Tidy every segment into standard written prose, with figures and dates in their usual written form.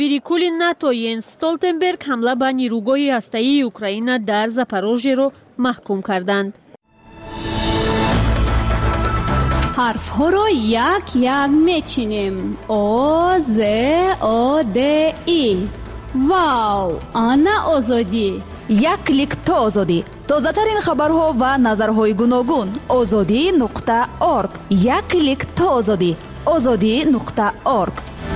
перикули НАТО Йенс Столтенберг ҳамла ба нирӯгоҳи ҳастаии Украина дар Запорожьеро маҳкум карданд. ҳарфҳоро як мечинем. О, З, О, Д, И. Вау, ана озодӣ. Як клик то озодӣ. Тозатарин хабарҳо ва назарҳои гуногун. озодӣ.орг. Як клик то озодӣ. озодӣ.орг.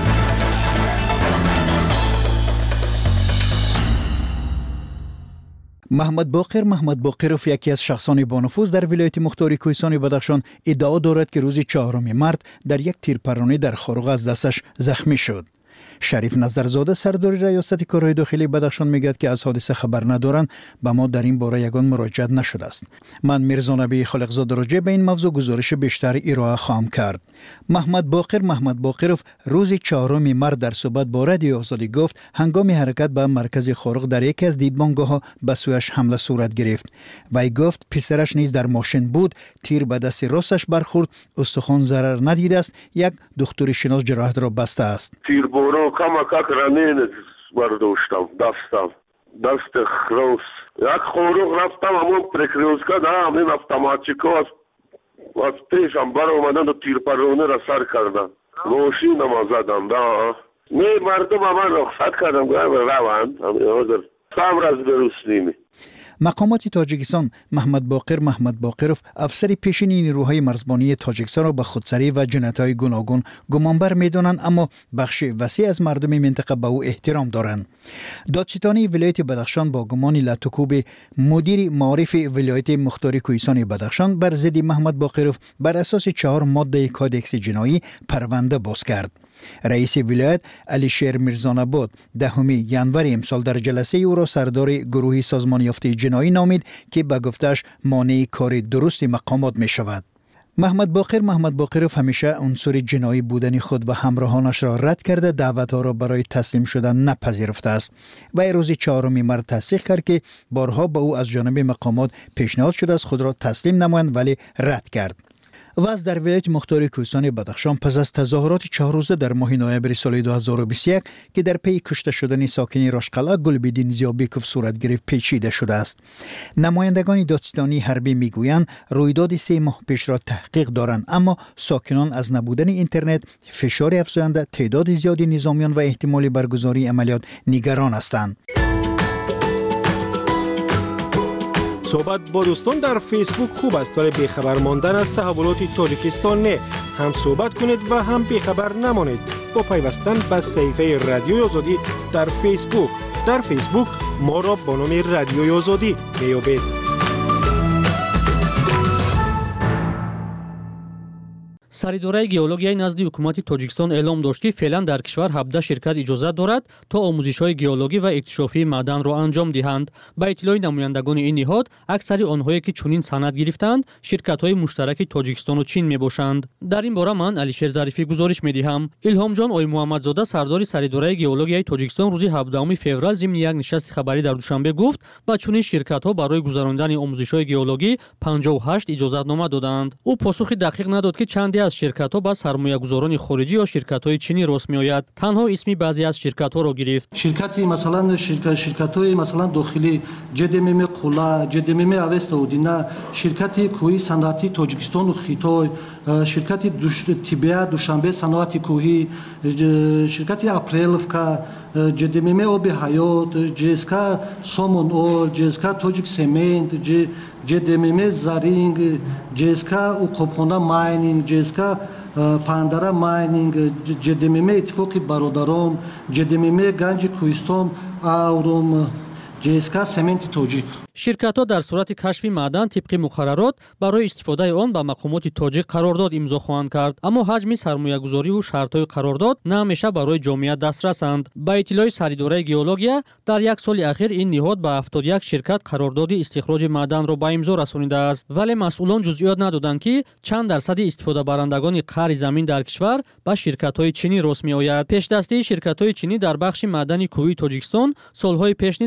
محمد باقرов یکی از شخصان با نفوذ در ولایت مختاری کوهستان بدخشان ادعا دارد که روز 4 مارس در یک تیرپرانی در خاروغ از دستش زخمی شد. شریف نظرزاده سردار ریاست کارهای داخلی بدخشان میگوید که از حادثه خبر ندارند، به ما در این باره یگان مراجعت نشده است. من میرزا نبی خالقزاده راجع به این موضوع گزارش بیشتر ارائه خواهم کرد. محمد باقرov روز 4 مارس در صحبت با رادیو آزادی گفت هنگام حرکت به مرکز خاروغ در یکی از دیدبانگاه‌ها به سویش حمله صورت گرفت. وی گفت پسرش نیز در ماشین بود، تیر به دست راستش برخورد، استخوان ضرر ندیده است. یک دکتر شناس جراحت را بسته است. Как ранение бардоштам, даст хрос. Як хоруг рафтам, амон прикрылска, да, амин автоматчико аз пешам баромадан до тирпарони ра сар кардан. Мошинама задам, да. Не мардум аман рухсат кардам, раванд, ҳозир сам разберу с ними. مقامات تاجیکستان محمد باقرov افسر پیشین نیروهای مرزبانی تاجیکستان را به خودسری و جنایت‌های گوناگون گمانبر می‌دانند، اما بخش وسیع از مردم منطقه به او احترام دارند. دادستانی ولایت بدخشان با گمان لاتوکوب مدیر معارف ولایت مختاری کوهستان بدخشان بر ضد محمد باقرov بر اساس 4 ماده کادکس جنایی پرونده باز کرد. رئیس ولایت علیشیر میرزاناباد 10 ژانویه امسال در جلسه او را سردار گروه سازمان یافته جنایی نامید که به گفتش مانع کار درست مقامات می شود. محمد باقرov همیشه عنصر جنایی بودن خود و همراهانش را رد کرده، دعوتها را برای تسلیم شدن نپذیرفته است. و روز 4 مارس تصدیق کرد که بارها به او از جانب مقامات پیشنهاد شده است خود را تسلیم نمایند، ولی رد کرد. وضع در ولایت مختاری کوهستان بدخشان پس از تظاهرات 4 روزه در ماه نوامبر سال 2021 که در پی کشته شدن ساکن راشقلعه گلبدین زیابیکوف صورت گرفت پیچیده شده است. نمایندگان دادستانی حربی میگویند رویداد 3 ماه پیش را تحقیق دارند، اما ساکنان از نبودن اینترنت، فشار افزاینده، تعداد زیادی نظامیان و احتمال برگزاری عملیات نگران هستند. صحبت با دوستان در فیسبوک خوب است، ولی بیخبر ماندن از تحولات تاجیکستان نه. هم صحبت کنید و هم بیخبر نمانید با پیوستن به صفحه رادیوی آزادی در فیسبوک. در فیسبوک ما را با نام رادیوی آزادی میابید. سریدورای گئولوژیای نزدی حکومت تاجیکستان اعلام داشت که فعلا در کشور 17 شرکت اجازه دارد تا آموزش‌های گئولوژی و اکتشافی معدن را انجام دهند. با اطلاع نمایندگان این نهاد، اکثر آنهایی که چنین سند گرفتند شرکت‌های مشترک تاجیکستان و چین میباشند. در این باره من علیشیر ظریفی گزارش میدهم. الهام جان آی محمدزاده سردار سریدورای گئولوژیای تاجیکستان روز 17 فوریه ضمن یک نشست خبری در دوشنبه گفت با چنین شرکت‌ها برای گذراندن آموزش‌های گئولوژی 58 اجازه‌نامه دادند. او پاسخ دقیق نداد که چندی از شرکت‌ها با سرمایه‌گذاران خارجی یا شرکت‌های چینی راست می‌آید. تنها اسمی بعضی از شرکت‌ها را گرفت. شرکتی مثلا شرکت‌های مثلا داخلی جدمم قولا، جدمم اوستودینا، شرکتی کوهی صنعتی تاجیکستان و خیتای، شرکتی تیبیا دوشنبه صنعتی کوهی، شرکتی اپریلفکا، جدمم آب حیات، جسکا سامون اور، جسکا تاجیک سمنت، جدمم زرینگ، جسکا اوکوپونا ماینینگ، جسکا پاندارا ماینینگ، جدمم اتفاقی برادران، جدمم گنج کوهستان آوروم، جسکا سمنت تاجیک. شرکت‌ها در صورت کشف معدن طبق مقررات برای استفاده آن با مقامات تاجیک قرارداد امضا خواهند کرد، اما حجم سرمایه‌گذاری و شرط‌های قرارداد نه همیشه برای جامعه دسترسند. با اطلاع سریدورای گئولوژیا در یک سال اخیر این نهاد با 71 شرکت قرارداد استخراج معدن را به امضا رسانیده است، ولی مسئولان جزئیات ندادند که چند درصد استفاده برندگان قعر زمین در کشور با شرکت‌های چینی راست می‌آید. پیش‌دستی شرکت‌های چینی در بخش معدنی کوهی تاجیکستان سال‌های پیش نیز از منبع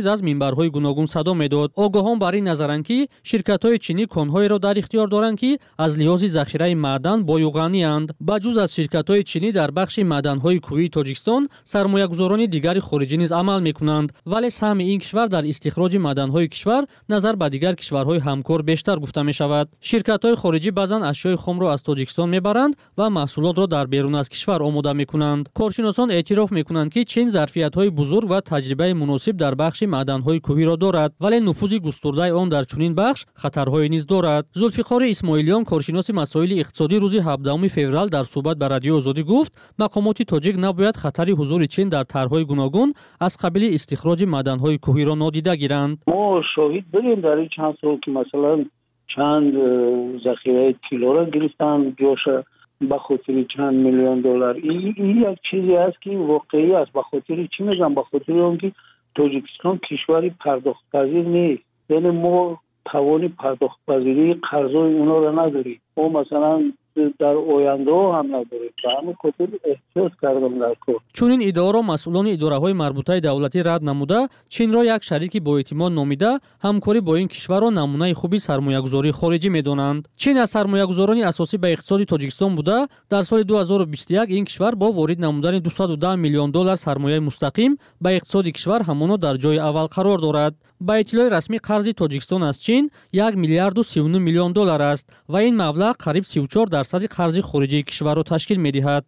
кишварҳои гуногун садо медод. огоҳон бар ин назаранд ки ширкатҳои чинӣ конҳоеро дар ихтиёр доранд ки аз лиҳози захираи маъдан боюғанианд. ба ҷуз аз ширкатҳои чинӣ дар бахши маъданҳои кӯҳии Тоҷикистон сармоягузорони дигари хориҷӣ низ амал мекунанд, вале саҳми ин кишвар дар истихроҷи маъданҳои кишвар назар ба дигар кишварҳои ҳамкор бештар гуфта мешавад. ширкатҳои хориҷӣ баъзан ашёи хомро аз Тоҷикистон мебаранд ва маҳсулотро дар берун аз кишвар омода мекунанд. коршиносон эътироф мекунанд ки чин зарфиятҳои бузург ва таҷрибаи муносиб дар бахши маъданҳои кӯҳиро дорад, вале нуфузи густурдаи он дар чунин бахш хатарҳое низ дорад. зулфиқори исмоилиён, коршиноси масоили иқтисодӣ, рӯзи 17 феврал дар суҳбат ба Радиои Озодӣ гуфт, мақомоти тоҷик набояд хатари ҳузури чин дар тарҳҳои гуногун аз қабили истихроҷи маъданҳои кӯҳиро нодида гиранд. мо шоҳид будем дар ин чанд сол ки масалан чанд захираи тиллоро гирифтан ҷоша ба хотири чанд миллион доллар. ин як чизе аст ки воқеӣ аст. ба хотири чӣ мегӯям? ба хотири он ки Тоҷикистон кишвари пардохтпазир нест. яъне мо тавони пардохтпазирии қарзои онҳоро надорем. мо масалан дар ояндаҳо ҳам надорем. ба ҳамин хотир эҳтиёт кардам дар кор. чунин иддаоро масъулони идораҳои марбутаи давлатӣ рад намуда, чинро як шарики боэътимод номида, ҳамкорӣ бо ин кишварро намунаи хуби сармоягузории хориҷӣ медонанд. чин аз сармоягузорони асосӣ ба иқтисоди Тоҷикистон буда, дар соли 2021 ин кишвар бо ворид намудани $210 миллион сармояи мустақим ба иқтисоди кишвар ҳамоно дар ҷои аввал қарор дорад. ба иттилои расмӣ қарзи Тоҷикистон аз чин $1 миллиард و 39 миллион аст ва ин маблағ қариб 34% қарзи хориҷии кишварро ташкил медиҳад.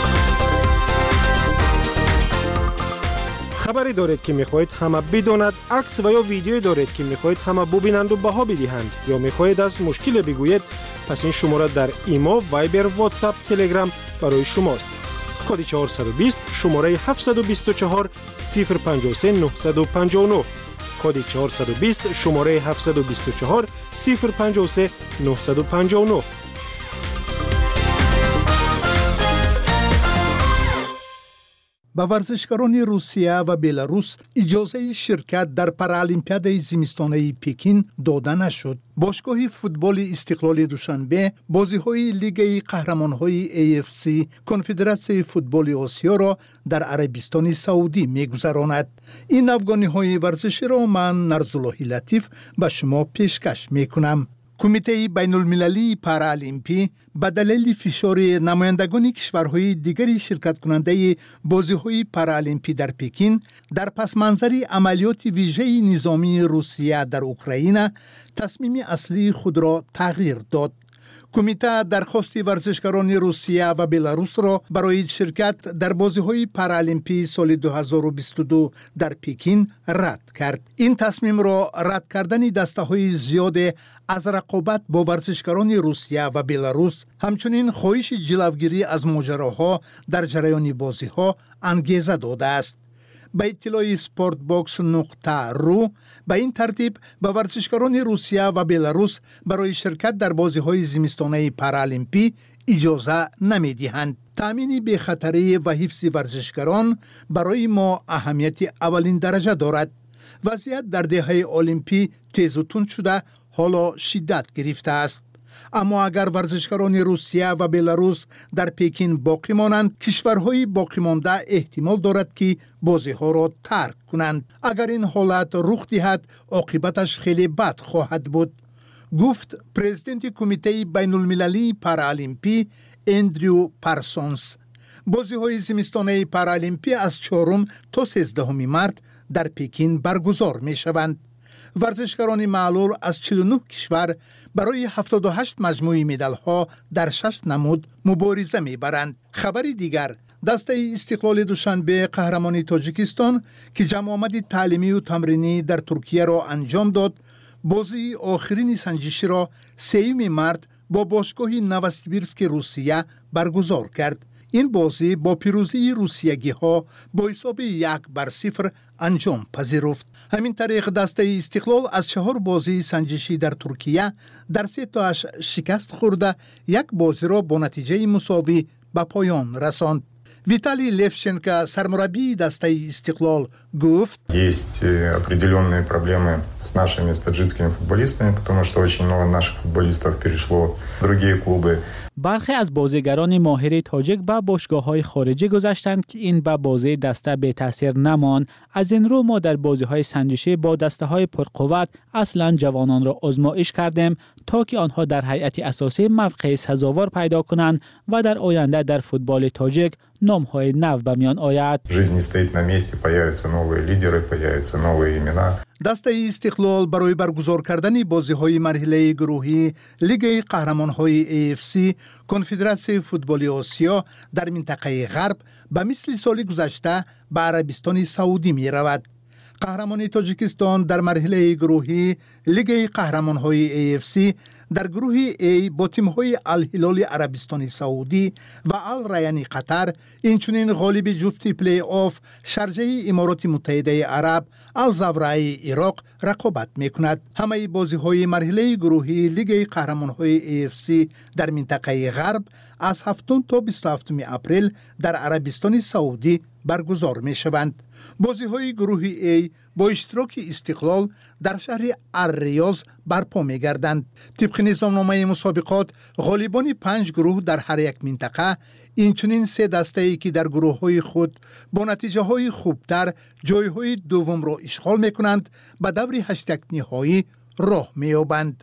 хабаре доред ки мехоҳед ҳама бидонад, акс ва ё видеое доред ки мехоҳед ҳама бубинанду баҳо бидиҳанд ё мехоҳед аз мушкиле бигӯед, пас ин шумора дар имо, вайбер, вотсап, телеграм барои шумост. коди 420 шумораи 724 053 959. коди 420 шумораи 724 053 959. ба варзишгарони Русия ва Беларус иҷозаи ширкат дар Паралимпиадаи зимистонаи Пекин дода нашуд. бошгоҳи футболи Истиқлоли Душанбе бозиҳои Лигаи қаҳрамонҳои AFC Конфедератсияи футболи Осиёро дар Арабистони Саудӣ мегузаронад. ин афғониҳои варзиширо ман Нарзуллоҳи Латиф ба шумо пешкаш мекунам. کمیته بین‌المللی پارالمپی به دلیل فشار نمایندگان کشورهای دیگری شرکت کننده بازی‌های پارالمپی در پکین در پس منظر عملیات ویژه نظامی روسیه در اوکراین تصمیم اصلی خود را تغییر داد. کمیته درخواست ورزشکاران روسیه و بلاروس را برای شرکت در بازی‌های پارالمپی سال 2022 در پکین رد کرد. این تصمیم را رد کردن دسته‌های زیاد از رقابت با ورزشکاران روسیه و بلاروس همچنین خواهش جلوگیری از ماجراها در جریان بازی‌ها انگیزه داده است. به اطلاع sportbox.ru به این ترتیب به ورزشکاران روسیه و بلاروس برای شرکت در بازی‌های زمستانه پارالمپی اجازه نمی‌دهند. تامین بی‌خطری و حفظ ورزشکاران برای ما اهمیت اولین درجه دارد. وضعیت در دهه المپی تیز و تند شده حالا شدت گرفته است. اما اگر ورزشکاران روسیه و بلاروس در پکین باقی مانند، کشورهای باقی مانده احتمال دارد که بازی‌ها را ترک کنند. اگر این حالت رخ دهد، عاقبتش خیلی بد خواهد بود، گفت پرزیدنت کمیته بین‌المللی پارالمپی اندریو پارسونز. بازی‌های زمستانه پارالمپی از 4 تا 13 مارس در پکین برگزار می‌شوند. ورزشکاران معلول از 49 کشور برای 78 مجموعه مدال‌ها در 6 نمود مبارزه می‌برند. خبری دیگر، دسته استقلال دوشنبه قهرمان تاجیکستان که جمع آمد تعلیمی و تمرینی در ترکیه را انجام داد، بازی آخرین سنجشی را 3 مارس با باشگاه نووسیبیرسک روسیه برگزار کرد. این بازی با پیروزی روسیگی‌ها با حساب 1-0 انجام پذیرفت. همین طریق دسته استقلال از 4 بازی سنجشی در ترکیه در 3 تاش شکست خورده، 1 بازی را با نتیجه مساوی به پایان رساند. ویتالی لفشенко سرمربی دسته استقلال گفت: Есть определенные проблемы с нашими таджикскими футболистами, потому что очень много наших футболистов перешло в другие клубы. برخی از بازیگران ماهر تاجیک به باشگاه‌های خارجی گذاشتند که این به بازی دسته به تاثیر نماند. از این رو ما در بازی‌های سنجشی با دسته‌های پرقوت اصلاً جوانان را آزمایش کردیم تا که آنها در هیئت اساسی موقع سزاوار پیدا کنند و در آینده در فوتبال تاجیک نام‌های نو به میان آید. Жизнь не стоит на месте, появятся новые лидеры, появятся новые имена. دسته استقلال برای برگزار کردن بازی‌های مرحله گروهی لیگ قهرمان‌های AFC کنفدراسیون فوتبال آسیا در منطقه غرب به مثل سال گذشته به عربستان سعودی می‌رود. قهرمان تاجیکستان در مرحله گروهی لیگ قهرمان‌های AFC در گروه A با تیم‌های الهلال عربستان سعودی و الریان قطر، اینچنین غالب جفت پلی آف شارجه امارات متحده عرب الزاورای عراق رقابت می‌کند. همه بازی‌های مرحله گروهی لیگ قهرمان‌های AFC در منطقه غرب از 7 تا 27 اپریل در عربستان سعودی برگزار می‌شوند. بازی‌های گروه A با اشتراک استقلال در شهر الریاض برپا می‌گردند. طبق نظامنامه مسابقات غالبان 5 گروه در هر یک منطقه، اینچنین 3 دسته‌ای که در گروه‌های خود با نتیجه‌های خوبتر جای‌های دوم را اشغال می‌کنند به دور 8 نهایی راه می‌یابند.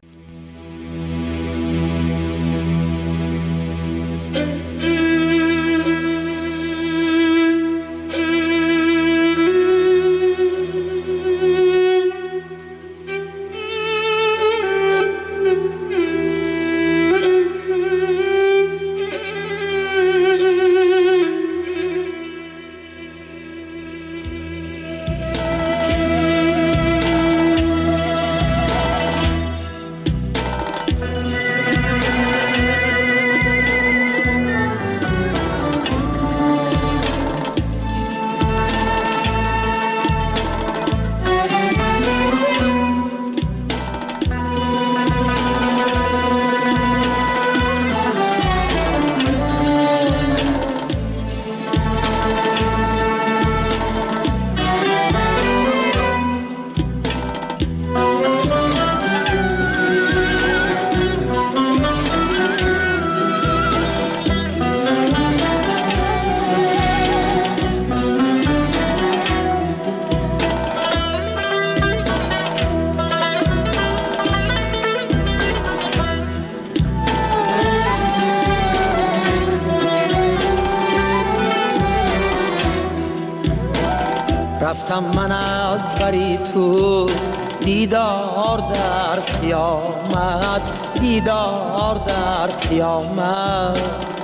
رفتم من از بری تو دیدار در قیامت، دیدار در قیامت.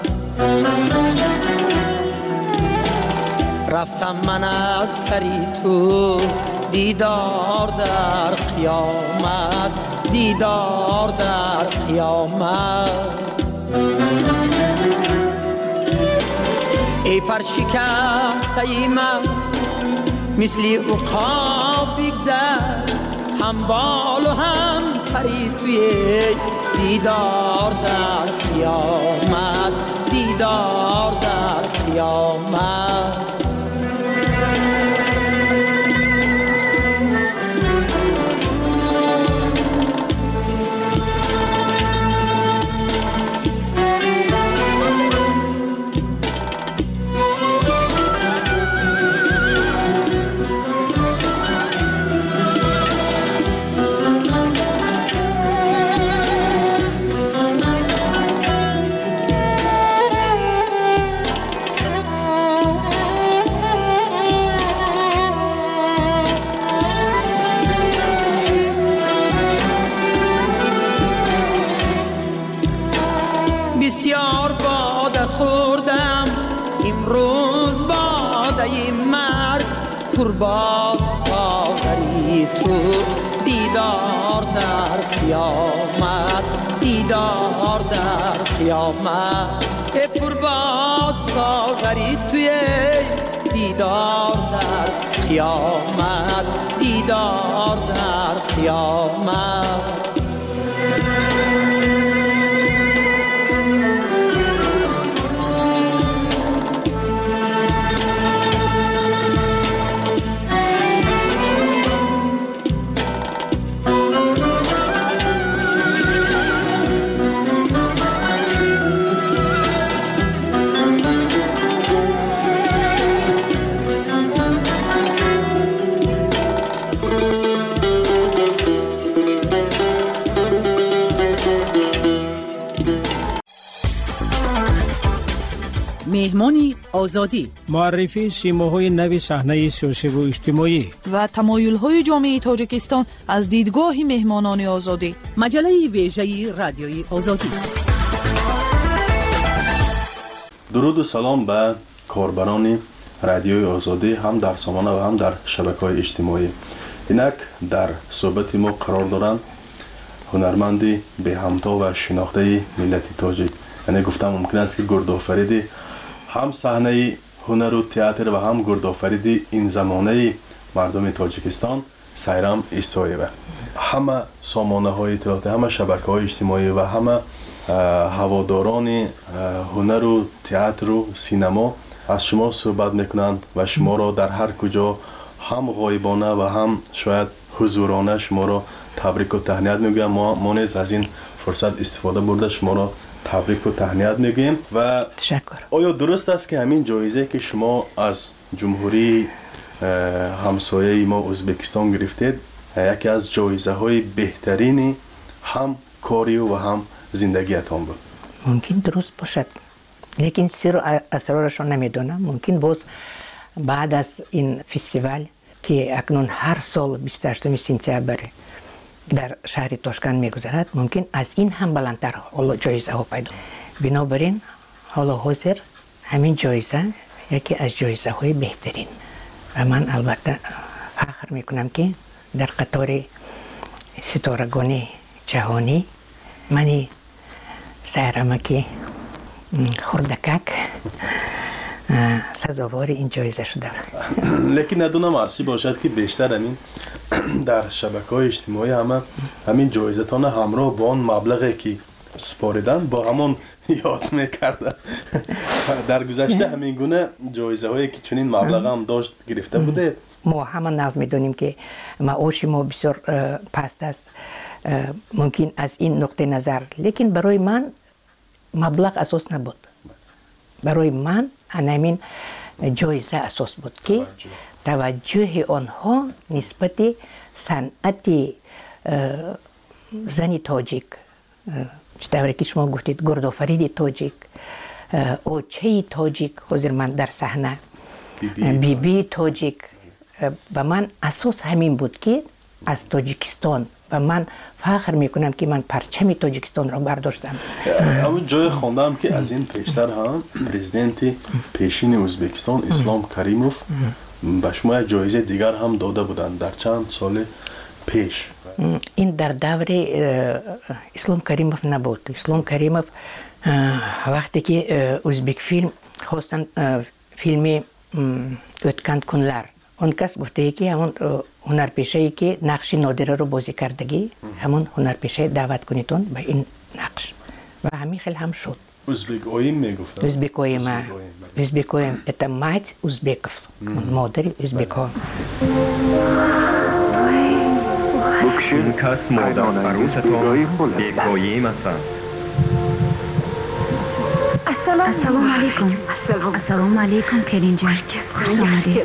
رفتم من از سری تو دیدار در قیامت، دیدار در قیامت. ای پرشکسته من مثلی عقاب بگذر، هم بال و هم پری توی دیدار در قیامت، دیدار در قیامت. بسیار باده خوردم امروز باده مرگ، قربان ساغری تو دیدار در قیامت، دیدار در قیامت. ای قربان ساغری توی دیدار در قیامت، دیدار در قیامت. مهمان آزادی، معرفی سیماهای نوی صحنه سیاسی و اجتماعی و تمایل‌های جامعه تاجیکستان از دیدگاه مهمانان آزادی. مجله ویژه رادیوی آزادی. درود و سلام به کاربران رادیوی آزادی، هم در سامانه و هم در شبکه‌های اجتماعی. اینک در صحبت ما قرار دارند هنرمندی به همتا و شناخته ملت تاجیک. یعنی گفتم ممکن است که گردآفریدی هم صحنه هنر و تئاتر و هم گردآفریدی این زمانه مردم تاجیکستان سایرام ایسایه. همه سامانه های اطلاعاتی، همه شبکه های اجتماعی و همه هواداران هنر و تئاتر و سینما از شما صحبت میکنند و شما را در هر کجا هم غایبانه و هم شاید حضورانه شما را تبریک و تهنیت میگویم. ما نیز از این فرصت استفاده برده شما را تبریک و تهنیت میگیم. و تشکر. آیا درست است که همین جایزه که شما از جمهوری همسایه ما ازبکستان گرفتید یکی از جایزه های بهترین هم کاری و هم زندگیتان بود؟ ممکن درست باشد، لیکن سر و اسرارشان نمیدونم. ممکن باز بعد از این فستیوال که اکنون هر سال 28 سپتامبر در شهر تاشکند میگذرد، ممکن از این هم بلندتر جایزه ها پیدا. بنابراین حالا حاضر همین جایزه یکی از جایزه های بهترین و من البته فخر میکنم که در قطار ستارگان جهانی منی سهرمکی خردکک سزاوار این جایزه شده. لیکن ندونم اصلی باشد که بیشتر همین در شبکه‌های اجتماعی همین جایزتان همراه با آن مبلغی که سپاریدن با همون یاد میکردن. در گذشته همین گونه جایزه هایی که چنین مبلغ هم داشت گرفته بوده؟ ما همه ناز میدونیم که معاش ما بسیار پست است، ممکن از این نقطه نظر، لیکن برای من مبلغ اساس نبود. برای من همین جایزه اساس بود که توجه آنها نسبت صنعت زنی تاجیک، چطوری که شما گفتید گردآفرید تاجیک، اوچه تاجیک، حاضر من در صحنه بی تاجیک، و من اساس همین بود که از تاجیکستان و من فخر میکنم که من پرچم تاجیکستان را برداشتم. اما جای خوندم که از این پیشتر هم پرزیدنت پیشین ازبکستان اسلام کریموف به شما جایزه دیگر هم داده بودند در چند سال پیش. این در دور اسلام کریموف نبود. اسلام کریموف وقتی که ازبک فیلم خواستن فیلم اوتکند کنلر، اون کس گفته که همون هنرپیشه‌ای که نقش نادره رو بازی کردگی همون هنرپیشه دعوت کنیتون به این نقش و همین خیلی هم شد. ازبک اویم میگفتن. ازبک اویم. ازبک اویم. Это мать узбеков. مادر ازبک ها. این کس مادر عروستان بی‌پایه‌ای مثلا. السلام علیکم. السلام علیکم کریم جان. خوش آمدید.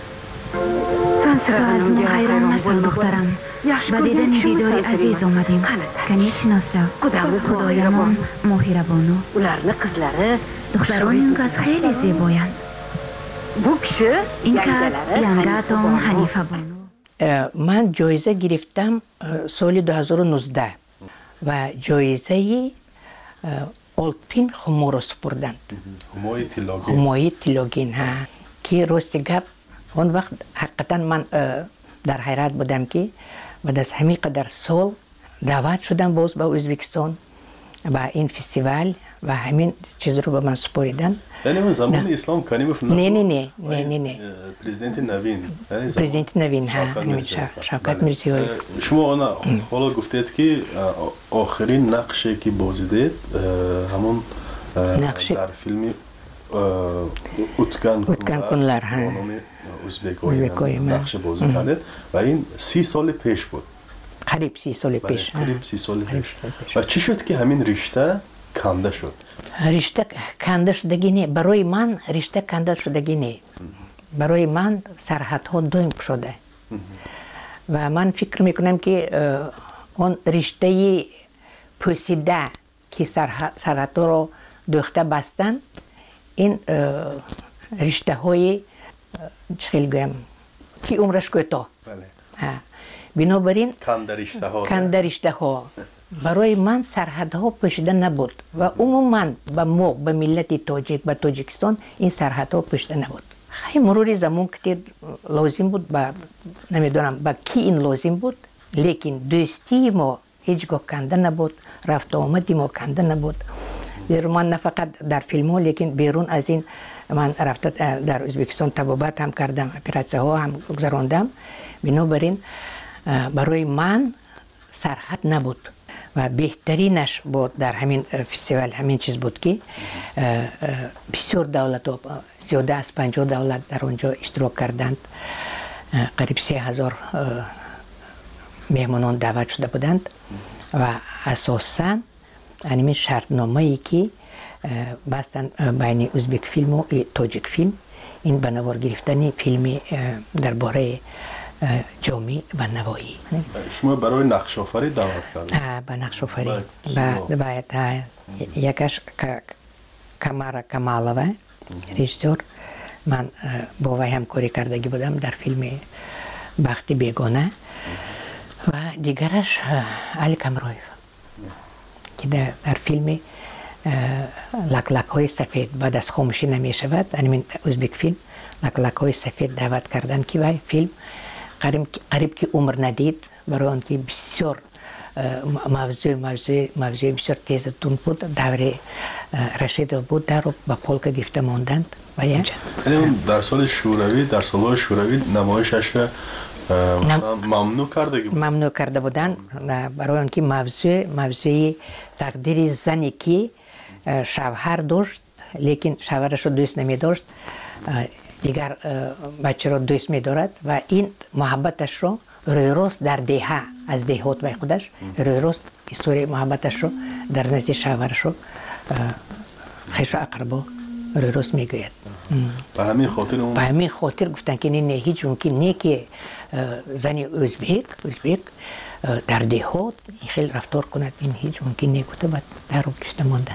تو از ما حیران نشد دخترم. با دیدن دیدار عزیز آمدیم. کنی شناس جا. خدایمان مهربانو. دختران این کس خیلی زیبایند. این کس ینگت و حنیفه بانو. من جایزه گرفتم سال 2019 و جایزه آلپین خمو را سپردند. خموی تیلاگین ها که راست گپ اون وقت حقیقتا من در حیرت بودم که بعد از همین قدر سال دعوت شدم باز به ازبکستان و این فستیوال و همین چیز رو به من سپاریدن. یعنی اون زمان اسلام کریموف نه پرزیدنت نوین. پرزیدنت نوین شوکت میرزی. شما حالا گفتید که آخرین نقشی که بازیدید همون در فیلم اوتکند کنلر ازبک‌های نقش بازی کردید و این 30 سال پیش بود. قریب 30 سال پیش. قریب 30 سال پیش. و چی شد که همین رشته کنده شد؟ رشته کنده شدگی نه. برای من رشته کنده شدگی نه. برای من سرحدها دویم شده. و من فکر میکنم که اون رشته پوسیده که سرحدها رو دوخته بستن این رشته های چخیل گویم کی عمرش کوتاه بنابراین کندرشته ها برای من سرحدها پوشیده نبود و عموما به ملت تاجیک به تاجیکستان این سرحدها پوشیده نبود. خیلی مرور زمان که لازم بود نمیدونم با کی این لازم بود، لیکن دوستی ما هیچگاه کنده نبود، رفت آمدی ما کنده نبود. من نه فقط در فیلم ها لیکن بیرون از این من رفت در ازبکستان طبابت هم کردم، اپراسیون ها هم گذراندم. بنابراین برای من سرحد نبود و بهترینش بود در همین فستیوال همین چیز بود که بسیار دولت ها زیاده از 50 دولت در اونجا اشتراک کردند. قریب 3000 مهمانان دعوت شده بودند و اساساً همین شرطنامه ای که بستن بین ازبک فیلم و تاجیک فیلم این به نوار گرفتن فیلم درباره جامعه و نوایی. شما برای نقش آفری دعوت کردید؟ به نقش آفری باید یکش کمارا کمالوه رژیسور، من با وی همکاری کردگی بودم در فیلم بخت بیگانه و دیگرش علی کمرویف که در فیلم لک لک های سفید بعد از خاموشی نمی شود، همین ازبک فیلم لک لک های سفید دعوت کردن که وی فیلم قریب که عمر ندید برای آن که بسیار موضوع بسیار تیز تون بود، دور رشید بود در با پولک گرفته ماندند و اینجا در سال شوروی در سالهای شوروی نمایشش ممنوع کرده بودند برای آن که موضوع تقدیر زنی که شوهر داشت لیکن شوهرش رو دوست نمی داشت، دیگر بچه رو دوست می دارد و این محبتش رو روی روز در دهه از دهات و خودش روی روز استوری محبتش رو در نزد شوهرش رو خیش اقربا روی روز می گوید. به همین خاطر گفتن که نه هیچ ممکن نه که زنی ازبک در دهات خیلی رفتار کند، این هیچ ممکن نه گفته بعد در رو گشته ماندن.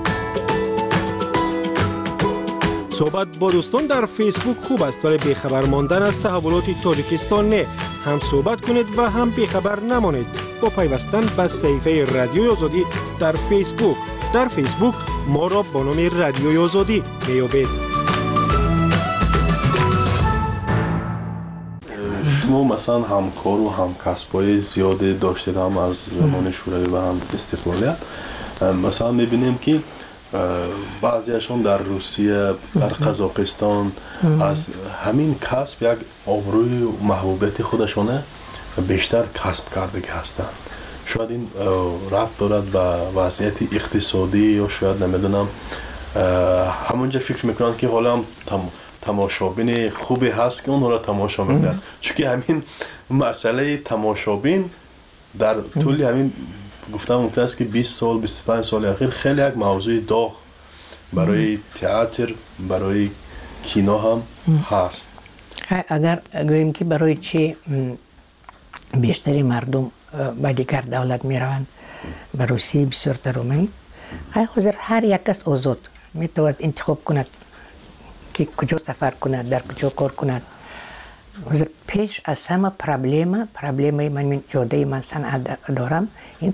صحبت با دوستان در فیسبوک خوب است ولی بیخبر ماندن از تحولات تاجیکستان نه. هم صحبت کنید و هم بیخبر نمانید با پیوستن به صفحه رادیوی آزادی در فیسبوک. در فیسبوک ما را با نام رادیوی آزادی بیابید. شما مثلا همکار و همکسبای زیاده داشتید، هم از زمان شوروی و هم استقلالیت. مثلا میبینیم که بعضیشون در روسیه، در قزاقستان از همین کسب یک آبروی و محبوبیت خودشونه بیشتر کسب کرده هستند. شاید این ربط دارد به وضعیت اقتصادی یا شاید نمیدونم همونجا فکر میکنند که حالا هم تماشابین خوبی هست که اون را تماشا میکنند، چون که همین مسئله تماشابین در طول همین گفتم ممکن است که 20 سال 25 سال اخیر خیلی یک موضوع داغ برای تئاتر برای کینو هم هست. اگر گوییم که برای چی بیشتری مردم به دیگر دولت می روند به روسیه بسیار ترومی، حاضر هر یک کس آزاد می تواند انتخاب کند که کجا سفر کند، در کجا کار کند. پیش از همه پرابلم من جاده من صنعت دارم، این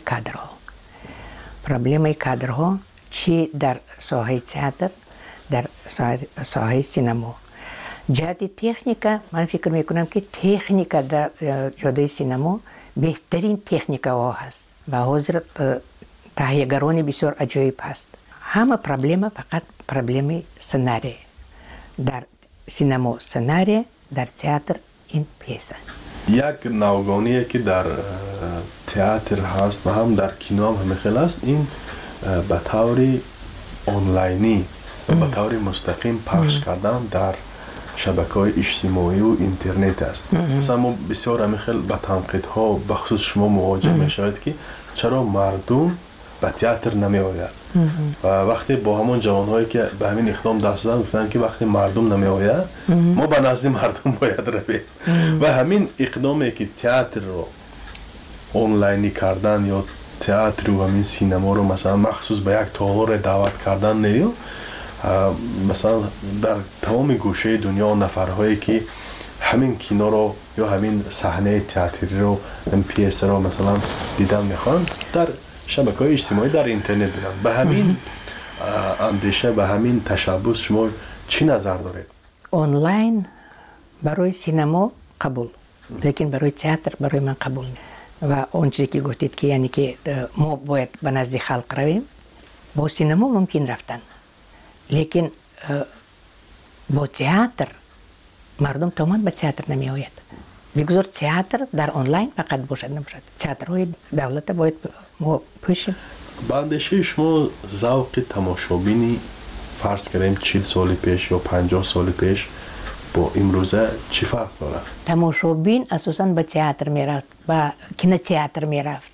پرابلم کادرها چی در ساحه تئاتر، در ساحه سینما. جهت تکنیکا من فکر میکنم که تکنیکا در جاده سینما بهترین تکنیکا ها هست و حاضر تهیه‌گران بسیار عجیب هست. همه پرابلم فقط پرابلم سناریو، در سینما سناریو، در تئاتر این پیسه. یک نوگانیه که در تئاتر هست و هم در کینو هم خیلی هست، این به طور آنلاینی و به طور مستقیم پخش کردن در شبکه‌های اجتماعی و اینترنت است. مثلا ما بسیار همیخیل به تنقیدها بخصوص شما مواجه میشوید که چرا مردم به تئاتر نمی آید و وقتی با همون جوانهایی که به همین اقدام دست دادن گفتن که وقتی مردم نمی آید ما به نزد مردم باید رویم و همین اقدامی که تئاتر رو آنلاینی کردن یا تئاتر و همین سینما رو مثلا مخصوص به یک تالار دعوت کردن نیو مثلا در تمام گوشه دنیا نفرهایی که همین کینو رو یا همین صحنه تئاتری رو این پیس رو مثلا دیدن میخوان در شبکه‌های اجتماعی در اینترنت ببینن. به همین اندیشه به همین تشبث شما چی نظر دارید؟ آنلاین برای سینما قبول، لیکن برای تئاتر برای من قبول نیست. و اون چیزی که گفتید که یعنی که ما باید به نزد خلق رویم، با سینما ممکن رفتن، لیکن با تئاتر مردم تمام به تئاتر نمی آید. بگذار تئاتر در آنلاین فقط باشد نباشد. تئاترهای دولت باید ما پوشیم. با اندیشه شما ذوق تماشابینی فرض کردیم 40 سال پیش یا 50 سال پیش با امروزه چی فرق داره؟ تماشابین اساساً به تئاتر میرفت، به کینو تئاتر میرفت.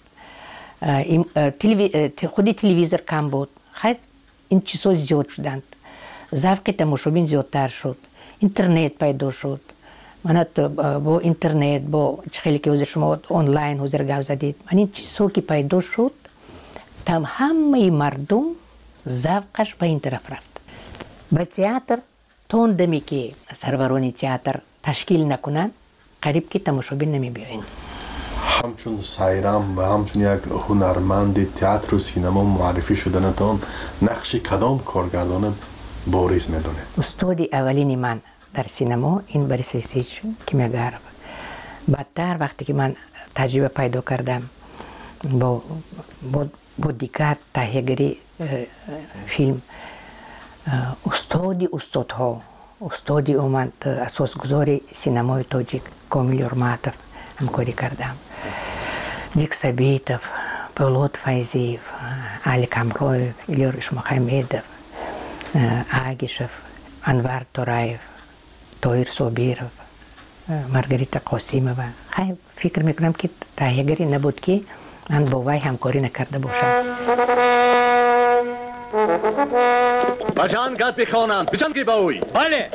خودی تلویزیون کم بود. خیلی این چیزها زیاد شدند. ذوق تماشابین زیادتر شد. اینترنت پیدا شد. من با اینترنت با خیلی که حضور شما آنلاین حضور گپ زدید، من این چیزها که پیدا شد همه مردم ذوقش به این طرف رفت. به تئاتر تون دمی که سروران تئاتر تشکیل نکنند قریب که تماشابین نمی بیاین. همچون سایرام و همچون یک هنرمند تئاتر و سینما معرفی شدنتان نقش کدام کارگردان بارز میدونه؟ استاد اولین من در سینما این بوریس لیسیچ کیمیاگر. بعدتر وقتی که من تجربه پیدا کردم با دیگر تهیه‌گری فیلم، استادی اومد اساسگذار سینمای تاجیک کامیل یورماتوف همکاری کردم. دیک سبیتوف، پولاد فایزیف، علی کامرویف، ایلور اشمخمیدوف، آگیشوف، انوار تورایف، تویر صابیروف، مارگریتا قاسیمووا. خیلی فکر میکنم که تهیه‌گری نبود که من با وی همکاری نکرده باشم. بجان گد بخوانند، بجان گی باوی. بله.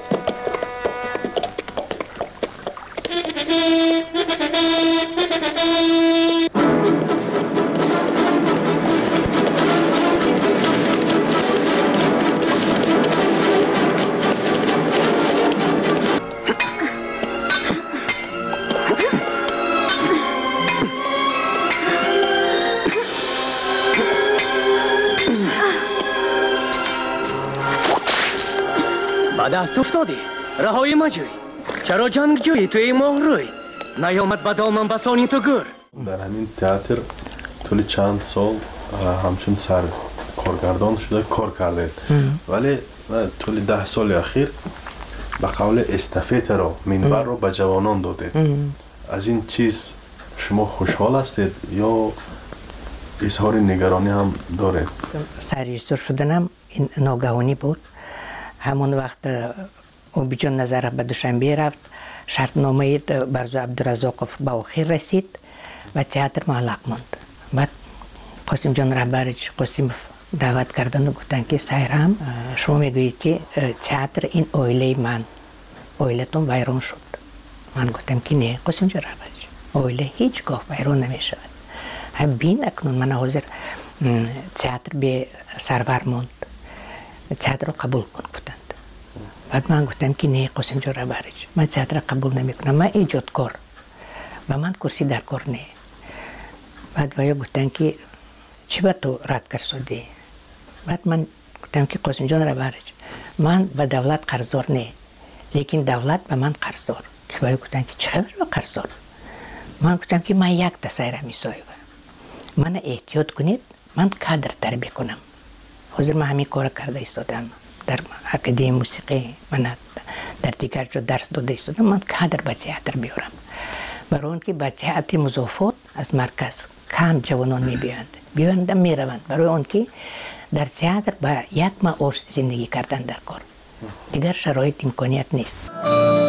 دست افتادی، رهایی مجوی. چرا جنگ جویی توی ماه روی؟ نیامد به دامن بسانی تو گر. در همین تئاتر طول چند سال همچون سر کارگردان شده کار کرده، ولی طول 10 سال اخیر به قول استافت رو منبر رو به جوانان داده. از این چیز شما خوشحال هستید یا اظهار نگرانی هم دارید؟ سرریزدور شدنم این ناگهانی بود. همون وقت اوبیجان نظر به دوشنبه رفت، شرطنامه برزو عبدالرزاقوف به آخر رسید و تئاتر معلق ماند. بعد قاسم جان رهبرش قاسم دعوت کردن و گفتن که سایرام شما میگویید که تئاتر این اویله من، اویلتون ویران شد. من گفتم که نه قاسم جان رهبرش، اویله هیچگاه ویران نمیشود. هم بین اکنون من حاضر تئاتر به سرور ماند، تئاتر رو قبول کن گفتند. بعد من گفتم که نه قاسم جان رهبرش، من تئاتر رو قبول نمیکنم، من ایجادکار و من کرسی در کار نه. بعد ویا گفتن که چی با تو رد کرد شدی؟ بعد من گفتم که قاسم جان رهبرش، من به دولت قرضدار نه، لیکن دولت به من قرضدار. که ویا گفتن که چقدر به قرضدار؟ من گفتم که من یک تسایره میسایم، من احتیاط کنید، من کادر تربیت کنم. حاضر من همین کار کرده ایستادم، در اکادمی موسیقی من در دیگر جا درس داده ایستادم، من کادر به تئاتر بیارم. برای اون که به تئاتر مضافات از مرکز کم جوانان میبیاند میروند، برای اون که در تئاتر با یک معاش زندگی کردن در کار، دیگر شرایط امکانیت نیست.